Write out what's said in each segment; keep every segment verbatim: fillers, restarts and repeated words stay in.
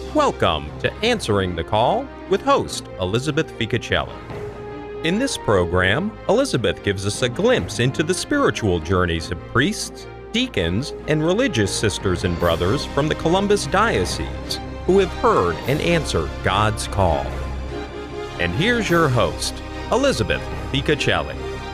Welcome to Answering the Call with host Elizabeth Ficacelli. In this program, Elizabeth gives us a glimpse into the spiritual journeys of priests, deacons, and religious sisters and brothers from the Columbus Diocese who have heard and answered God's call. And here's your host, Elizabeth Ficacelli.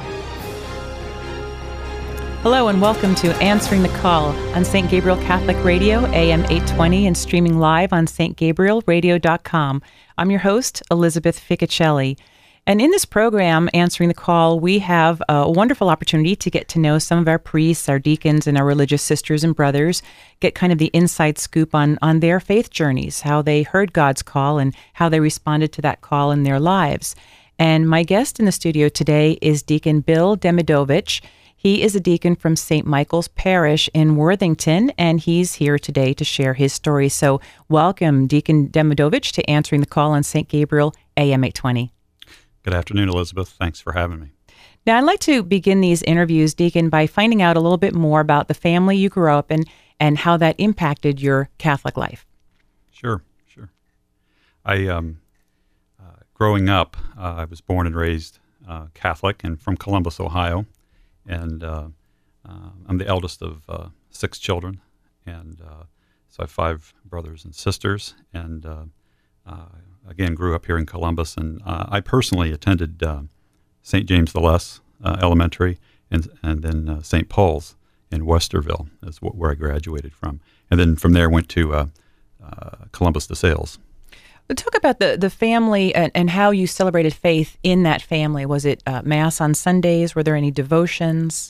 Hello and welcome to Answering the Call on Saint Gabriel Catholic Radio, A M eight twenty, and streaming live on s t gabriel radio dot com. I'm your host, Elizabeth Ficacelli. And in this program, Answering the Call, we have a wonderful opportunity to get to know some of our priests, our deacons, and our religious sisters and brothers, get kind of the inside scoop on, on their faith journeys, how they heard God's call and how they responded to that call in their lives. And my guest in the studio today is Deacon Bill Demidovich. He is a deacon from Saint Michael's Parish in Worthington, and he's here today to share his story. So welcome, Deacon Demidovich, to Answering the Call on Saint Gabriel, A M eight twenty. Good afternoon, Elizabeth. Thanks for having me. Now, I'd like to begin these interviews, Deacon, by finding out a little bit more about the family you grew up in and how that impacted your Catholic life. Sure, sure. I, um, uh, growing up, uh, I was born and raised uh, Catholic and from Columbus, Ohio. And uh, uh, I'm the eldest of uh, six children, and uh, so I have five brothers and sisters, and uh, uh, again, grew up here in Columbus, and uh, I personally attended uh, Saint James the Less uh, Elementary, and and then uh, Saint Paul's in Westerville is wh- where I graduated from, and then from there went to uh, uh, Columbus DeSales. Talk about the, the family and, and how you celebrated faith in that family. Was it uh, Mass on Sundays? Were there any devotions?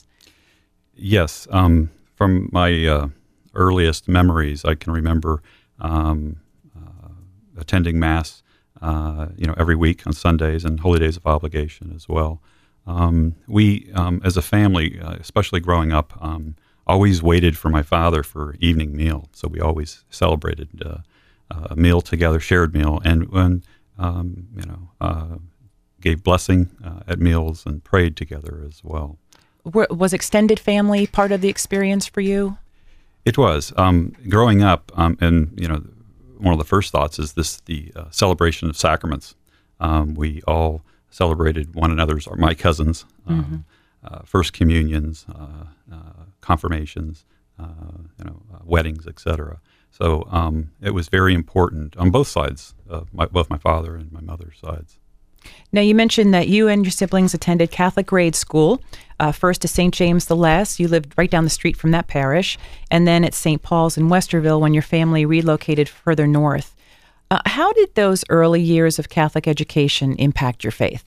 Yes. Um, from my uh, earliest memories, I can remember um, uh, attending Mass uh, you know, every week on Sundays and holy days of obligation as well. Um, we, um, as a family, uh, especially growing up, um, always waited for my father for evening meal. So we always celebrated uh a meal together, shared meal, and when um, you know, uh, gave blessing uh, at meals and prayed together as well. Were, was extended family part of the experience for you? It was. Um, growing up, um, and you know, one of the first thoughts is this: the uh, celebration of sacraments. Um, we all celebrated one another's, or my cousins, um, mm-hmm. uh, first communions, uh, uh, confirmations, uh, you know, uh, weddings, et cetera. So um, it was very important on both sides, uh, my, both my father and my mother's sides. Now, you mentioned that you and your siblings attended Catholic grade school, uh, first to Saint James the Less. You lived right down the street from that parish, and then at Saint Paul's in Westerville when your family relocated further north. Uh, how did those early years of Catholic education impact your faith?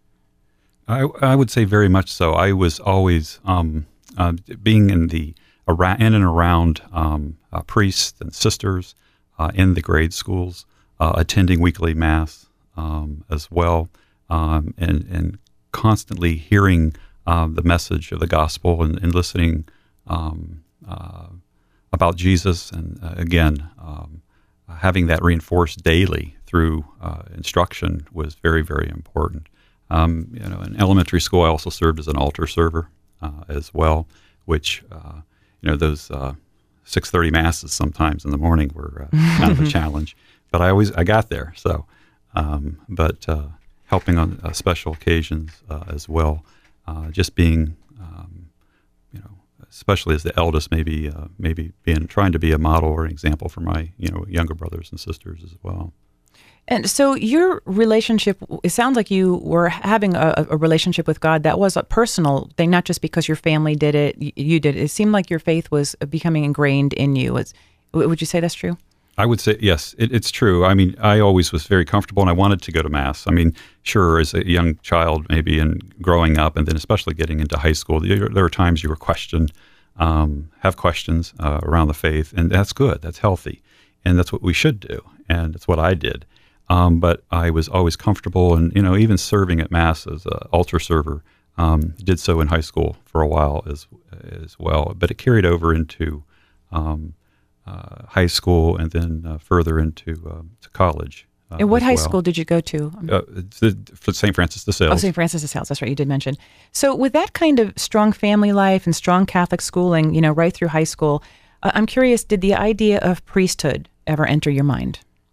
I, I would say very much so. I was always, um, uh, being in the around, in and around um, uh, priests and sisters uh, in the grade schools, uh, attending weekly Mass um, as well, um, and, and constantly hearing uh, the message of the gospel and, and listening um, uh, about Jesus, and uh, again, um, having that reinforced daily through uh, instruction was very, very important. Um, you know, in elementary school, I also served as an altar server uh, as well, which uh, you know, those uh, six thirty masses sometimes in the morning were uh, kind of a challenge, but I always I got there. So, um, but uh, helping on uh, special occasions uh, as well, uh, just being, um, you know, especially as the eldest, maybe uh, maybe being trying to be a model or an example for my you know younger brothers and sisters as well. And so your relationship, it sounds like you were having a, a relationship with God that was a personal thing, not just because your family did it, you did it. It seemed like your faith was becoming ingrained in you. It's, would you say that's true? I would say, yes, it, it's true. I mean, I always was very comfortable and I wanted to go to Mass. I mean, sure, as a young child maybe and growing up, and then especially getting into high school, there, there were times you were questioned, um, have questions uh, around the faith, and that's good, that's healthy, and that's what we should do, and that's what I did. Um, but I was always comfortable, and you know, even serving at Mass as an altar server, um, did so in high school for a while as as well. But it carried over into um, uh, high school, and then uh, further into um, to college. Uh, and what high well. school did you go to? Uh, the, for Saint Francis de Sales. Oh, Saint Francis de Sales. That's right. You did mention. So, with that kind of strong family life and strong Catholic schooling, you know, right through high school, uh, I'm curious: did the idea of priesthood ever enter your mind?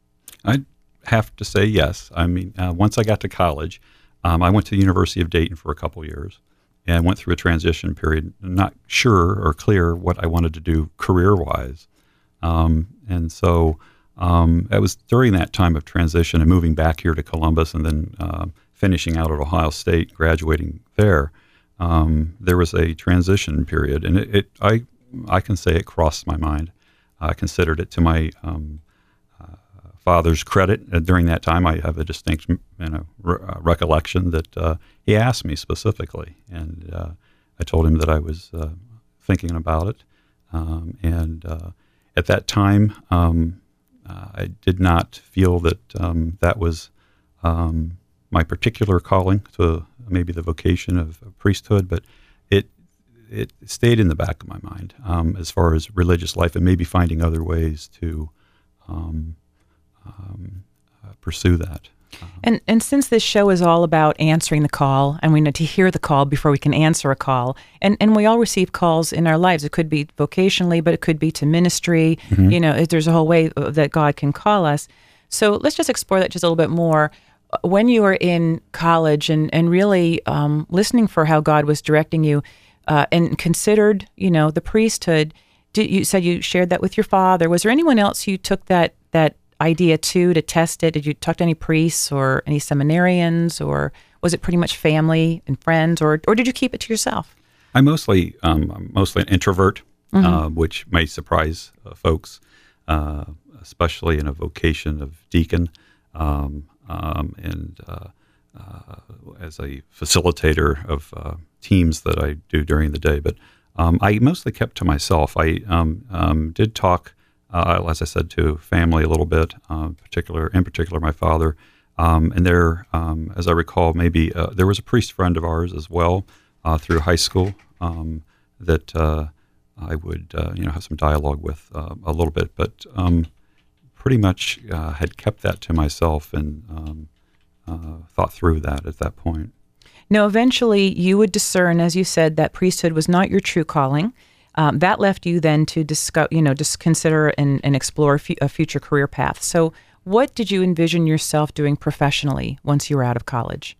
I'd have to say yes. I mean, uh, once I got to college, um, I went to the University of Dayton for a couple years and went through a transition period, not sure or clear what I wanted to do career-wise. Um, and so um, it was during that time of transition and moving back here to Columbus and then uh, finishing out at Ohio State, graduating there, um, there was a transition period. And it, it I I can say it crossed my mind. I considered it to my um, uh, father's credit. Uh, during that time, I have a distinct you know, re- uh, recollection that uh, he asked me specifically, and uh, I told him that I was uh, thinking about it. Um, and uh, at that time, um, uh, I did not feel that um, that was um, my particular calling to maybe the vocation of, of priesthood, but it it stayed in the back of my mind um, as far as religious life and maybe finding other ways to um, um, uh, pursue that. Um, and and since this show is all about answering the call, and we need to hear the call before we can answer a call, and, and we all receive calls in our lives. It could be vocationally, but it could be to ministry. Mm-hmm. You know, there's a whole way that God can call us. So let's just explore that just a little bit more. When you were in college and, and really um, listening for how God was directing you, Uh, and considered, you know, the priesthood. Did, you said you shared that with your father. Was there anyone else you took that that idea to to test it? Did you talk to any priests or any seminarians, or was it pretty much family and friends, or or did you keep it to yourself? I mostly, um, I'm mostly an introvert, mm-hmm. uh, which may surprise uh, folks, uh, especially in a vocation of deacon, um, um, and uh, uh, as a facilitator of Uh, teams that I do during the day, but um, I mostly kept to myself. I um, um, did talk, uh, as I said, to family a little bit, uh, particular in particular my father, um, and there, um, as I recall, maybe uh, there was a priest friend of ours as well uh, through high school um, that uh, I would uh, you know have some dialogue with uh, a little bit, but um, pretty much uh, had kept that to myself and um, uh, thought through that at that point. Now, eventually, you would discern, as you said, that priesthood was not your true calling. Um, that left you then to discuss, you know, just consider and, and explore a, fu- a future career path. So, what did you envision yourself doing professionally once you were out of college?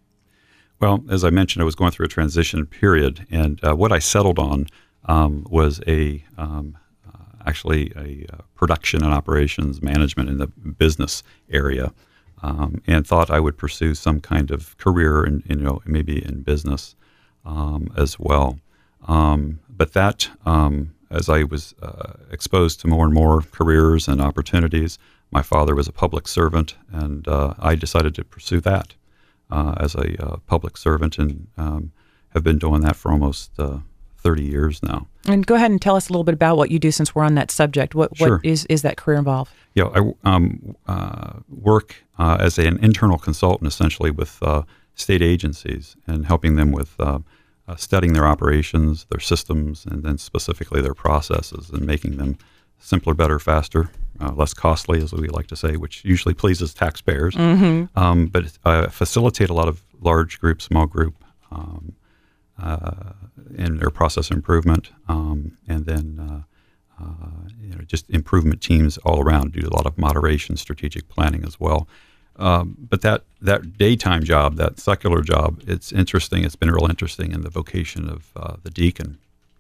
Well, as I mentioned, I was going through a transition period, and uh, what I settled on um, was a um, uh, actually a uh, production and operations management in the business area. Um, and thought I would pursue some kind of career, in, you know, maybe in business um, as well. Um, but that, um, as I was uh, exposed to more and more careers and opportunities, my father was a public servant, and uh, I decided to pursue that uh, as a uh, public servant, and um, have been doing that for almost uh, thirty years now. And go ahead and tell us a little bit about what you do, since we're on that subject. What Sure. what is, is that career involved? Yeah, I um, uh, work uh, as an internal consultant, essentially, with uh, state agencies and helping them with uh, uh, studying their operations, their systems, and then specifically their processes, and making them simpler, better, faster, uh, less costly, as we like to say, which usually pleases taxpayers. Mm-hmm. Um, but uh, facilitate a lot of large group, small group, um, uh, in their process improvement, um, and then uh, uh, you know just improvement teams all around. Do a lot of moderation, strategic planning as well. Um, but that that daytime job, that secular job, it's interesting. It's been real interesting in the vocation of uh, the deacon,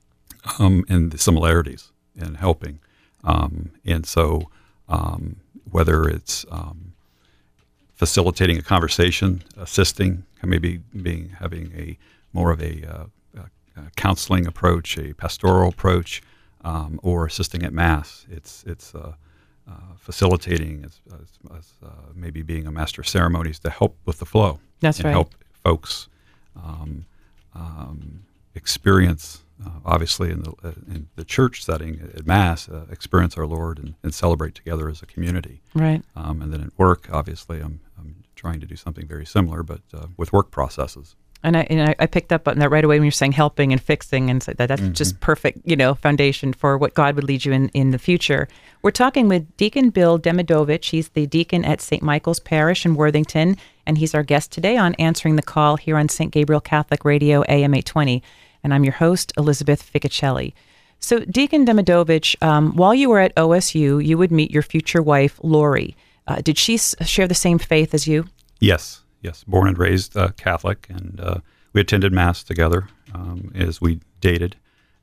um, and the similarities in helping. Um, and so, um, whether it's um, facilitating a conversation, assisting, maybe being having a more of a, uh, a, a counseling approach, a pastoral approach, um, or assisting at Mass. It's it's uh, uh, facilitating, as, as, as uh, maybe being a master of ceremonies to help with the flow. That's and right. Help folks um, um, experience, uh, obviously in the uh, in the church setting at Mass, uh, experience our Lord and, and celebrate together as a community. Right. Um, and then at work, obviously, I'm I'm trying to do something very similar, but uh, with work processes. And I and I picked up on that right away when you're saying helping and fixing, and so that that's mm-hmm. just perfect, you know, foundation for what God would lead you in, in the future. We're talking with Deacon Bill Demidovich. He's the deacon at Saint Michael's Parish in Worthington, and he's our guest today on Answering the Call here on Saint Gabriel Catholic Radio, A M eight twenty. And I'm your host, Elizabeth Ficocelli. So, Deacon Demidovich, um, while you were at O S U, you would meet your future wife, Lori. Uh, did she s- share the same faith as you? Yes, yes. Born and raised uh, Catholic, and uh, we attended Mass together um, as we dated.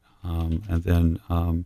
Um, and then um,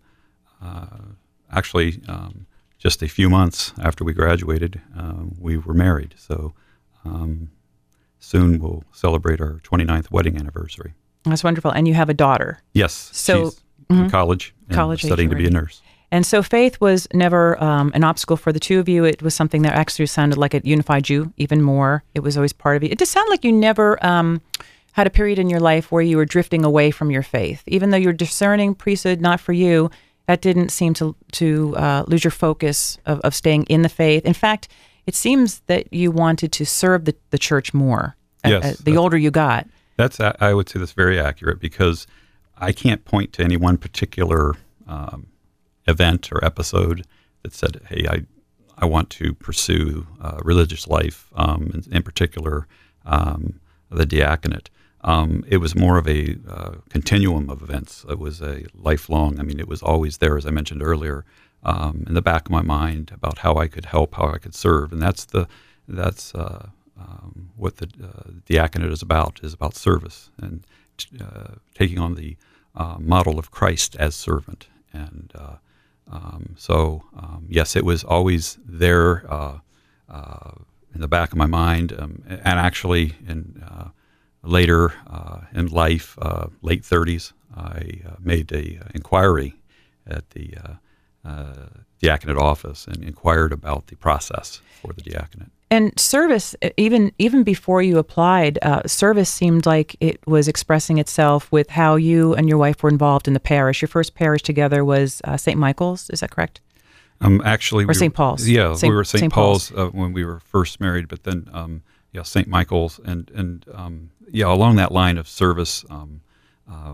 uh, actually um, just a few months after we graduated, uh, we were married. So um, soon we'll celebrate our twenty-ninth wedding anniversary. That's wonderful. And you have a daughter. Yes. So, she's in college and college studying age, to be a right. nurse. And so faith was never um, an obstacle for the two of you. It was something that actually sounded like it unified you even more. It was always part of you. It just sounded like you never um, had a period in your life where you were drifting away from your faith. Even though you're discerning priesthood, not for you, that didn't seem to to uh, lose your focus of, of staying in the faith. In fact, it seems that you wanted to serve the, the church more Yes, uh, uh, the older you got. That's, I would say that's very accurate, because I can't point to any one particular um, event or episode that said, hey, I I want to pursue uh, religious life, um, in, in particular um, the diaconate. Um, it was more of a uh, continuum of events. It was a lifelong, I mean, it was always there, as I mentioned earlier, um, in the back of my mind about how I could help, how I could serve. And that's the that's uh, um, what the uh, diaconate is about, is about service and uh, taking on the uh, model of Christ as servant. And uh, um, so, um, yes, it was always there uh, uh, in the back of my mind. Um, and actually, in uh, later uh, in life, uh, late thirties, I uh, made a uh, inquiry at the uh, uh, diaconate office and inquired about the process for the diaconate. And service, even even before you applied, uh, service seemed like it was expressing itself with how you and your wife were involved in the parish. Your first parish together was uh, Saint Michael's, is that correct? Um, actually, or we Saint Paul's. Yeah, Saint we were Saint Saint Paul's, Paul's. Uh, when we were first married, but then um, yeah, Saint Michael's, and and um, yeah, along that line of service, um, uh,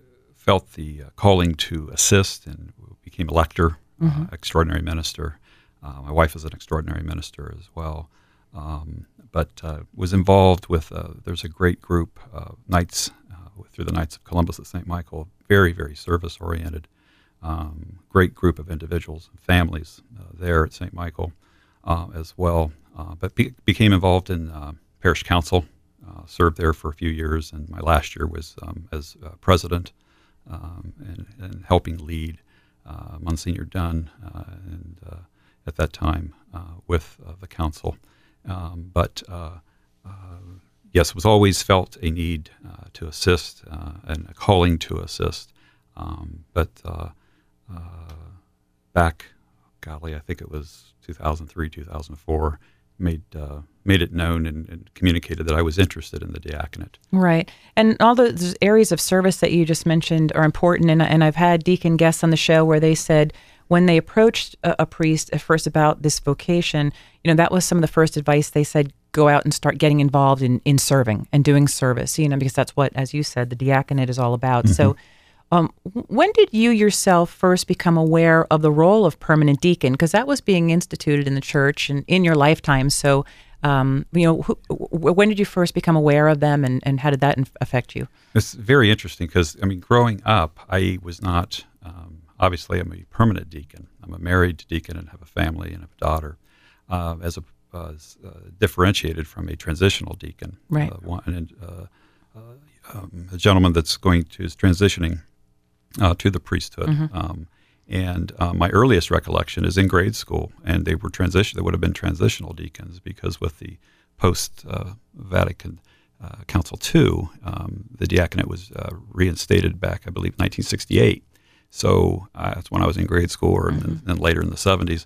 felt the uh, calling to assist, and became a lector, mm-hmm. uh, extraordinary minister. Uh, my wife is an extraordinary minister as well. Um, but uh, was involved with, uh, there's a great group, uh, Knights, uh, through the Knights of Columbus at Saint Michael, very, very service-oriented, um, great group of individuals and families uh, there at Saint Michael uh, as well, uh, but be- became involved in uh, parish council, uh, served there for a few years, and my last year was um, as uh, president um, and, and helping lead uh, Monsignor Dunn uh, and uh, at that time uh, with uh, the council. Um, but uh, uh, yes, was always felt a need uh, to assist uh, and a calling to assist. Um, but uh, uh, back, golly, I think it was two thousand three, two thousand four, made uh, made it known and, and communicated that I was interested in the diaconate. Right. And all those areas of service that you just mentioned are important. And, and I've had deacon guests on the show where they said, when they approached a, a priest at first about this vocation, you know, that was some of the first advice they said, go out and start getting involved in, in serving and doing service, you know, because that's what, as you said, the diaconate is all about. Mm-hmm. So um, when did you yourself first become aware of the role of permanent deacon? Because that was being instituted in the church and in your lifetime. So, um, you know, who, when did you first become aware of them, and, and how did that affect you? It's very interesting because, I mean, growing up, I was not... Um, Obviously, I'm a permanent deacon. I'm a married deacon and have a family and have a daughter, uh, as a uh, uh, differentiated from a transitional deacon. Right. Uh, one, and, uh, uh, um, a gentleman that's going to is transitioning uh, to the priesthood. Mm-hmm. Um, and uh, my earliest recollection is in grade school, and they were transition. They would have been transitional deacons because with the post uh, Vatican uh, Council two, um, the diaconate was uh, reinstated back, I believe, nineteen sixty-eight. So uh, that's when I was in grade school, or mm-hmm. and then later in the seventies.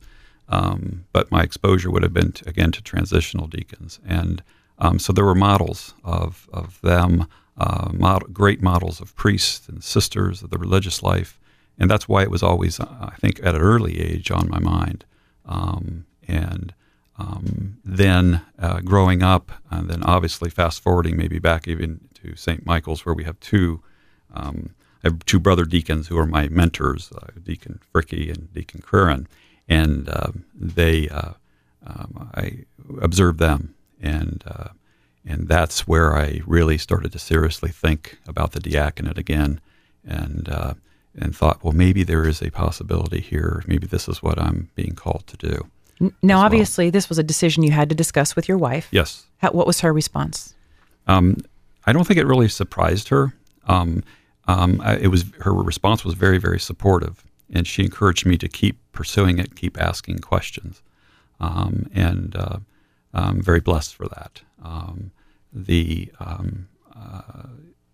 Um, but my exposure would have been, to, again, to transitional deacons. And um, so there were models of, of them, uh, model, great models of priests and sisters of the religious life. And that's why it was always, uh, I think, at an early age on my mind. Um, and um, then uh, growing up, and then obviously fast forwarding maybe back even to Saint Michael's, where we have two um I have two brother deacons who are my mentors, uh, Deacon Fricky and Deacon Curran, and um, they, uh, um, I observed them, and uh, and that's where I really started to seriously think about the diaconate again, and uh, and thought, well, maybe there is a possibility here. Maybe this is what I'm being called to do. Now, well. obviously, this was a decision you had to discuss with your wife. Yes. How, what was her response? Um, I don't think it really surprised her. Um, um, I, it was her response was very, very supportive, and she encouraged me to keep pursuing it, keep asking questions, um, and uh, I'm very blessed for that. Um, the um, uh,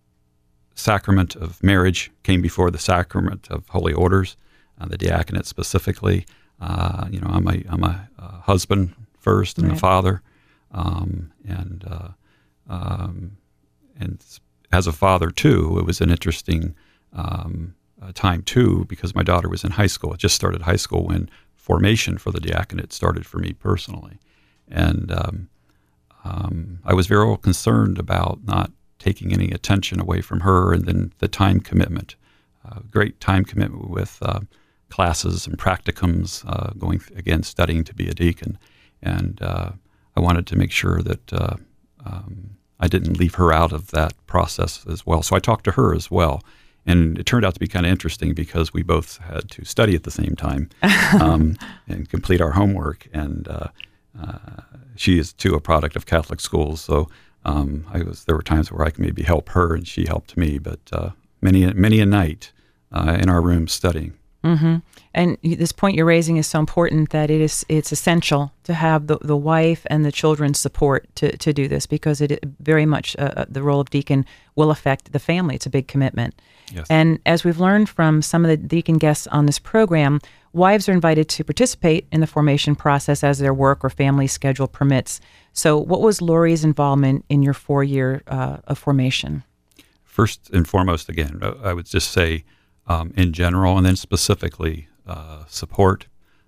sacrament of marriage came before the sacrament of holy orders, uh, the diaconate specifically. Uh, you know, I'm a I'm a, a husband first and Right. a father, um, and uh, um, and as a father too, it was an interesting um, uh, time too, because my daughter was in high school. It just started high school when formation for the diaconate started for me personally, and um, um, I was very concerned about not taking any attention away from her, and then the time commitment, uh, great time commitment with uh, classes and practicums, uh, going again studying to be a deacon, and uh, I wanted to make sure that uh, um, I didn't leave her out of that process as well. So I talked to her as well, and it turned out to be kind of interesting because we both had to study at the same time um, and complete our homework, and uh, uh, she is too a product of Catholic schools, so. Um, I was. There were times where I could maybe help her, and she helped me. But uh, many, many a night uh, in our room studying. Mm-hmm. And this point you're raising is so important that it is. It's essential to have the, the wife and the children's support to, to do this, because it very much uh, the role of deacon will affect the family. It's a big commitment. Yes. And as we've learned from some of the deacon guests on this program, wives are invited to participate in the formation process as their work or family schedule permits. So what was Lori's involvement in your four-year uh, of formation? First and foremost, again, I would just say um, in general, and then specifically uh, support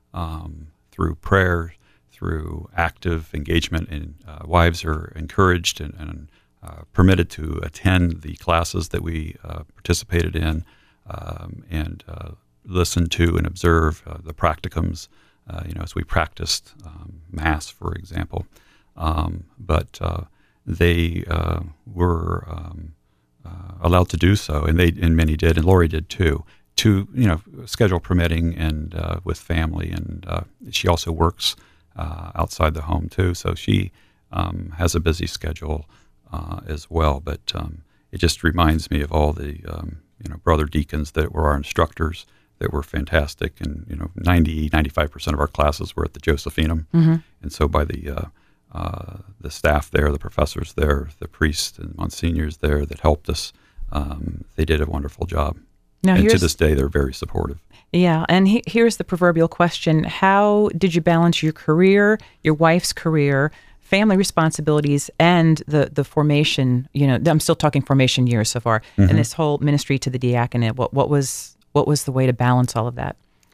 um, through prayer, through active engagement. And uh, wives are encouraged and, and uh, permitted to attend the classes that we uh, participated in, um, and uh, listen to and observe uh, the practicums, uh, you know, as we practiced um, Mass, for example. Um, but uh, they uh, were um, uh, allowed to do so, and they and many did, and Lori did too. To you know, schedule permitting and uh, with family, and uh, she also works uh, outside the home too. So she um, has a busy schedule uh, as well. But um, it just reminds me of all the um, you know brother deacons that were our instructors that were fantastic, and you know, ninety, ninety-five percent of our classes were at the Josephinum, mm-hmm. and so by the uh, Uh, the staff there, the professors there, the priests and monsignors there that helped us, um, they did a wonderful job. Now, and to this day, they're very supportive. Yeah, and he, here's the proverbial question. How did you balance your career, your wife's career, family responsibilities, and the, the formation, you know, I'm still talking formation years so far, mm-hmm. and this whole ministry to the diaconate? What, what was what was the way to balance all of that?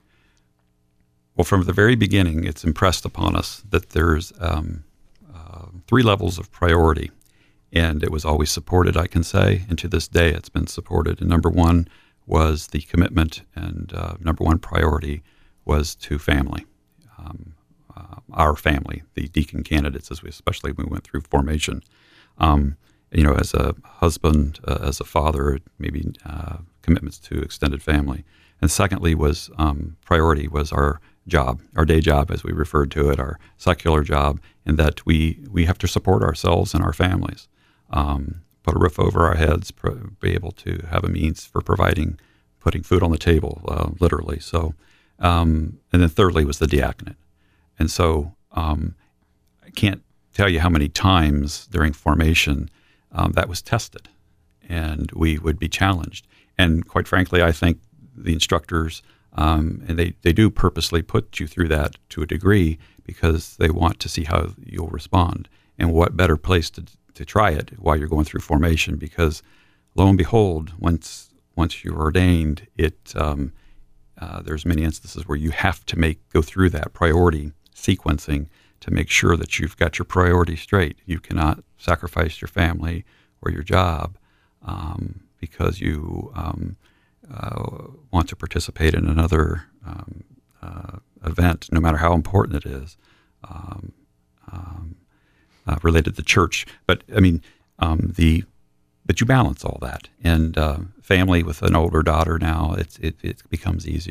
Well, from the very beginning, it's impressed upon us that there's um, three levels of priority, and it was always supported, I can say, and to this day it's been supported. And number one was the commitment, and uh, number one priority was to family, um, uh, our family, the deacon candidates, as we, especially when we went through formation. Um, you know, as a husband, uh, as a father, maybe uh, commitments to extended family. And secondly was um, priority was our job, our day job, as we referred to it, our secular job, in that we, we have to support ourselves and our families, um, put a roof over our heads, pro- be able to have a means for providing, putting food on the table, uh, literally. So, um, and then thirdly was the diaconate. And so um, I can't tell you how many times during formation um, that was tested, and we would be challenged. And quite frankly, I think the instructors Um, and they, they do purposely put you through that to a degree because they want to see how you'll respond. And what better place to to try it while you're going through formation, because lo and behold, once once you're ordained, it um, uh, there's many instances where you have to make go through that priority sequencing to make sure that you've got your priorities straight. You cannot sacrifice your family or your job um, because you um, Uh, want to participate in another um, uh, event, no matter how important it is, um, um, uh, related to church. But I mean, um, the but you balance all that, and uh, family with an older daughter now, it's it, it becomes easier.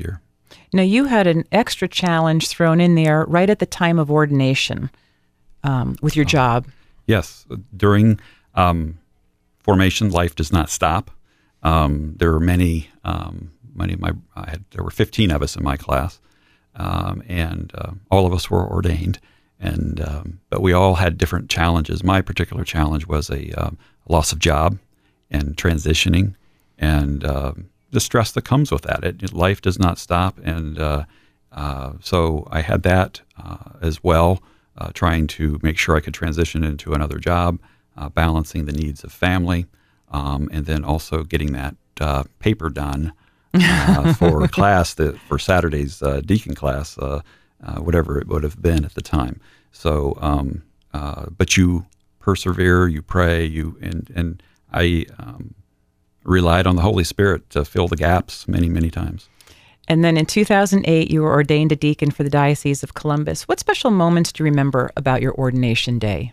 Now, you had an extra challenge thrown in there right at the time of ordination um, with your job. Yes. During um, formation, life does not stop. Um, there are many, um, many of my, I had, there were fifteen of us in my class, um, and uh, all of us were ordained. And um, but we all had different challenges. My particular challenge was a um, loss of job and transitioning, and uh, the stress that comes with that. It, life does not stop, and uh, uh, so I had that uh, as well, uh, trying to make sure I could transition into another job, uh, balancing the needs of family, um, and then also getting that uh, paper done uh, for class, that for Saturday's uh, deacon class, uh, uh, whatever it would have been at the time. So, um, uh, but you persevere, you pray, you and and I. Um, relied on the Holy Spirit to fill the gaps many, many times. And then in two thousand eight, you were ordained a deacon for the Diocese of Columbus. What special moments do you remember about your ordination day?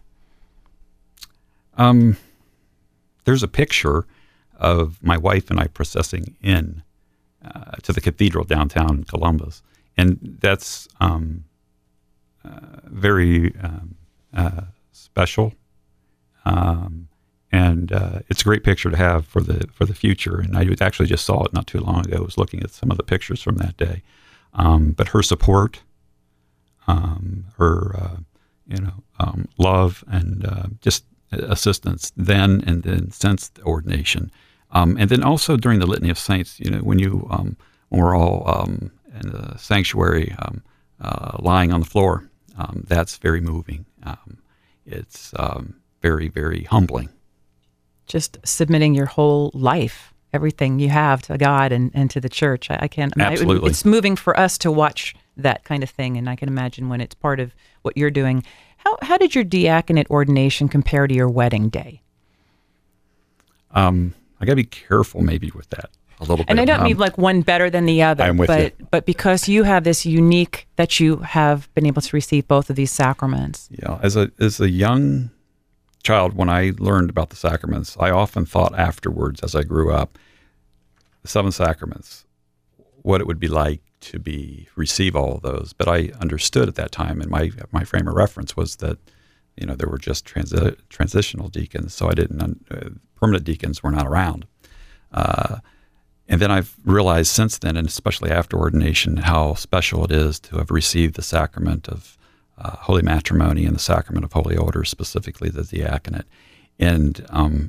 Um, there's a picture of my wife and I processing in uh, to the cathedral downtown Columbus. And that's um, uh, very um, uh, special. Um And uh, it's a great picture to have for the for the future. And I actually just saw it not too long ago. I was looking at some of the pictures from that day. Um, but her support, um, her uh, you know um, love, and uh, just assistance then and then since the ordination, um, and then also during the Litany of Saints. You know, when you um, when we're all um, in the sanctuary, um, uh, lying on the floor, um, that's very moving. Um, it's um, very very humbling. Just submitting your whole life, everything you have to God and, and to the church. I, I can't imagine. Absolutely. It's moving for us to watch that kind of thing, and I can imagine when it's part of what you're doing. How how did your diaconate ordination compare to your wedding day? Um, I got to be careful maybe with that a little bit. And I don't um, mean like one better than the other, I'm with but you. but because you have this unique that you have been able to receive both of these sacraments. Yeah, as a as a young child, when I learned about the sacraments, I often thought afterwards, as I grew up, the seven sacraments, what it would be like to be receive all of those. But I understood at that time, and my my frame of reference was that, you know, there were just transi- transitional deacons, so I didn't. Uh, permanent deacons were not around. Uh, and then I've realized since then, and especially after ordination, how special it is to have received the sacrament of Uh, holy matrimony and the sacrament of holy orders, specifically the diaconate. And um,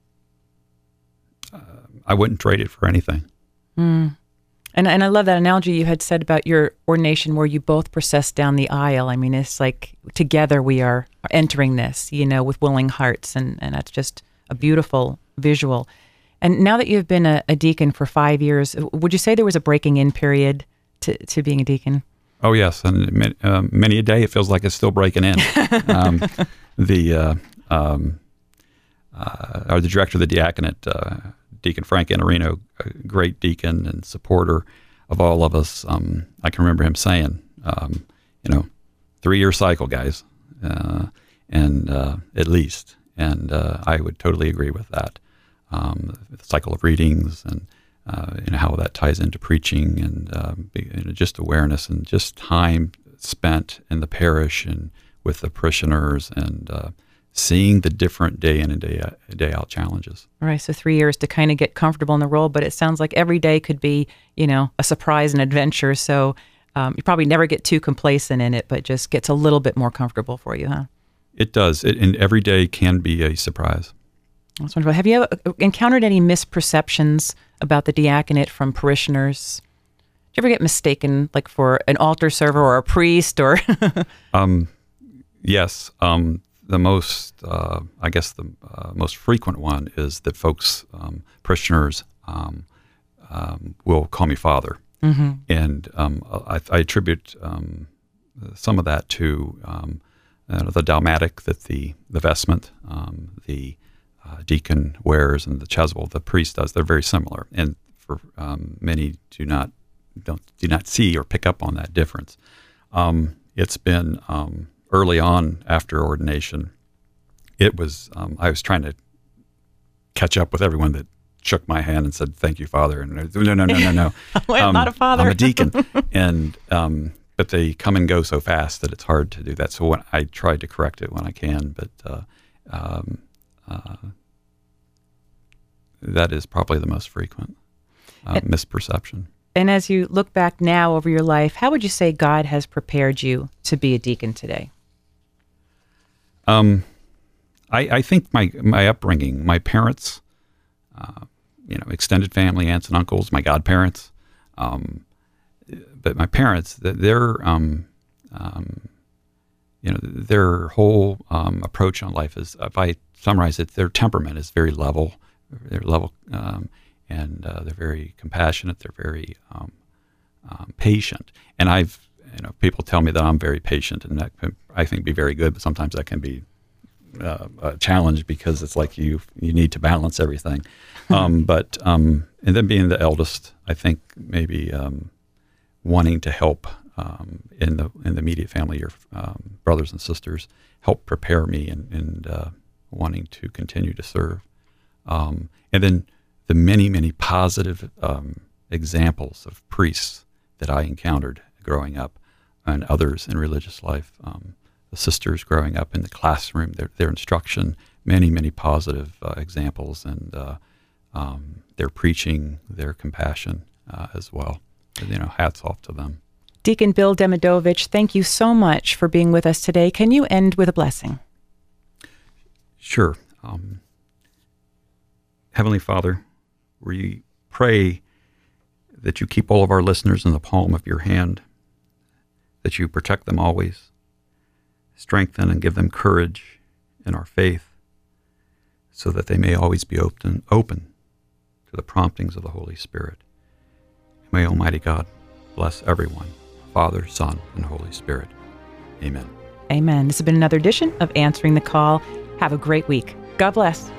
uh, I wouldn't trade it for anything. Mm. And and I love that analogy you had said about your ordination where you both process down the aisle. I mean, it's like together we are entering this, you know, with willing hearts. And, and that's just a beautiful visual. And now that you've been a, a deacon for five years, would you say there was a breaking in period to, to being a deacon? Oh, yes. And uh, many a day it feels like it's still breaking in. um, the uh, um, uh, or the director of the diaconate, uh, Deacon Frank Anarino, a great deacon and supporter of all of us. Um, I can remember him saying, um, you know, three-year cycle, guys, uh, and uh, at least. And uh, I would totally agree with that. Um, the cycle of readings and Uh, and how that ties into preaching and uh, you know, just awareness and just time spent in the parish and with the parishioners and uh, seeing the different day in and day out, day out challenges. All right, so three years to kind of get comfortable in the role, but it sounds like every day could be, you know, a surprise and adventure. So um, you probably never get too complacent in it, but just gets a little bit more comfortable for you, huh? It does. It, and every day can be a surprise. That's wonderful. Have you ever encountered any misperceptions about the diaconate from parishioners? Did you ever get mistaken, like for an altar server or a priest, or? um, yes. Um, the most, uh, I guess, the uh, most frequent one is that folks, um, parishioners, um, um, will call me Father, mm-hmm. and um, I, I attribute um, some of that to um, uh, the dalmatic that the the vestment, um, the Uh, deacon wears and the chasuble the priest does. They're very similar, and for um, many do not don't do not see or pick up on that difference. Um, it's been um, early on after ordination. It was um, I was trying to catch up with everyone that shook my hand and said, "Thank you, Father." And no, no, no, no, no. Well, I'm not a father. I'm a deacon, and um, but they come and go so fast that it's hard to do that. So when, I try to correct it when I can, but uh, um, uh, that is probably the most frequent uh, and, misperception. And as you look back now over your life, how would you say God has prepared you to be a deacon today? Um, I, I think my my upbringing, my parents, uh, you know, extended family, aunts and uncles, my godparents, um, but my parents, their um, um, you know, their whole um, approach on life is, if I summarize it, their temperament is very level. They're level, um, and uh, they're very compassionate. They're very um, um, patient. And I've, you know, people tell me that I'm very patient, and that can, I think, be very good. But sometimes that can be uh, a challenge because it's like you you need to balance everything. um, but um, and then being the eldest, I think maybe um, wanting to help um, in the in the immediate family, your um, brothers and sisters, help prepare me, and, and uh, wanting to continue to serve. Um, and then the many, many positive um, examples of priests that I encountered growing up, and others in religious life, um, the sisters growing up in the classroom, their, their instruction, many, many positive uh, examples, and uh, um, their preaching, their compassion uh, as well. And, you know, hats off to them. Deacon Bill Demidovich, thank you so much for being with us today. Can you end with a blessing? Sure. Um, Heavenly Father, we pray that you keep all of our listeners in the palm of your hand, that you protect them always, strengthen and give them courage in our faith, so that they may always be open, open to the promptings of the Holy Spirit. May Almighty God bless everyone, Father, Son, and Holy Spirit. Amen. Amen. This has been another edition of Answering the Call. Have a great week. God bless.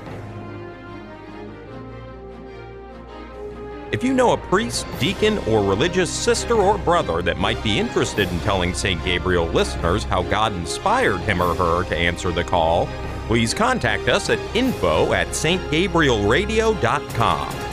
If you know a priest, deacon, or religious sister or brother that might be interested in telling Saint Gabriel listeners how God inspired him or her to answer the call, please contact us at info at s t gabriel radio dot com.